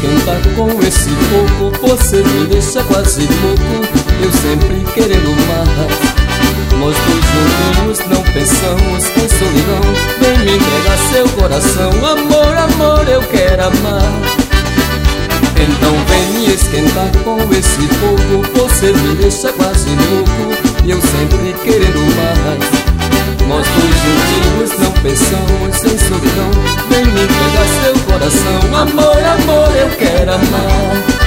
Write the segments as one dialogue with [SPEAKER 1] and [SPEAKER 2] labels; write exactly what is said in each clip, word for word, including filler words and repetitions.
[SPEAKER 1] esquentar com esse fogo. Você me deixa quase louco, eu sempre querendo mais. Nós dois juntinhos não pensamos em solidão. Vem me entregar seu coração. Amor, amor, eu quero amar. Então vem me esquentar com esse fogo. Você me deixa quase louco, e eu sempre querendo mais. Nós dois juntinhos não pensamos em solidão. Vem me entregar seu coração. Amor, amor, eu quero amar.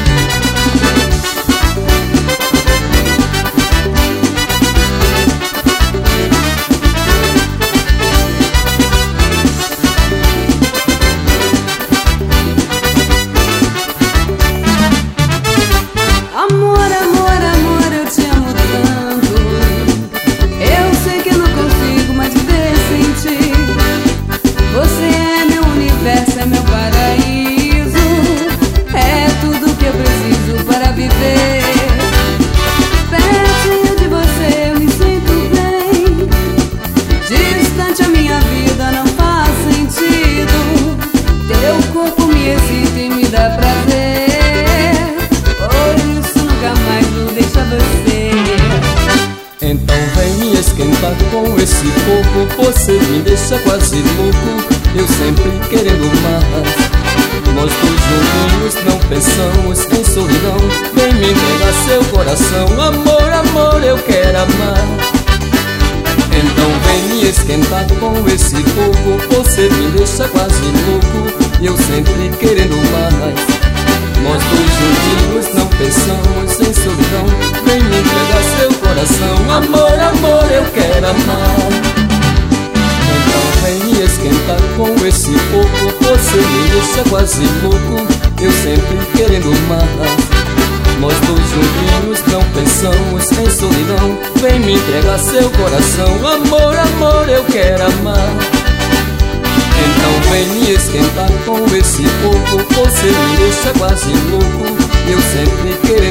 [SPEAKER 2] É meu paraíso, é tudo que eu preciso para viver. Pertinho de você eu me sinto bem, distante a minha vida não faz sentido. Teu corpo me excita e me dá prazer, por isso nunca mais vou deixar você.
[SPEAKER 1] Então vem me esquentar com esse fogo. Você me deixa quase louco, eu sempre querendo mais. Nós dois juntinhos não pensamos em solidão. Vem me entregar seu coração. Amor, amor, eu quero amar. Então vem me esquentar com esse fogo. Você me deixa quase louco, e eu sempre querendo mais. Nós dois juntinhos não pensamos em solidão. Vem me entregar seu coração. Amor, amor, eu quero amar. Então vem me esquentar com esse fogo. Você me deixa quase louco, eu sempre querendo mais. Nós dois juntinhos não pensamos em solidão. Vem me entregar seu coração. Amor, amor, eu quero amar. Então vem me esquentar com esse fogo. Você me deixa quase louco, eu sempre querendo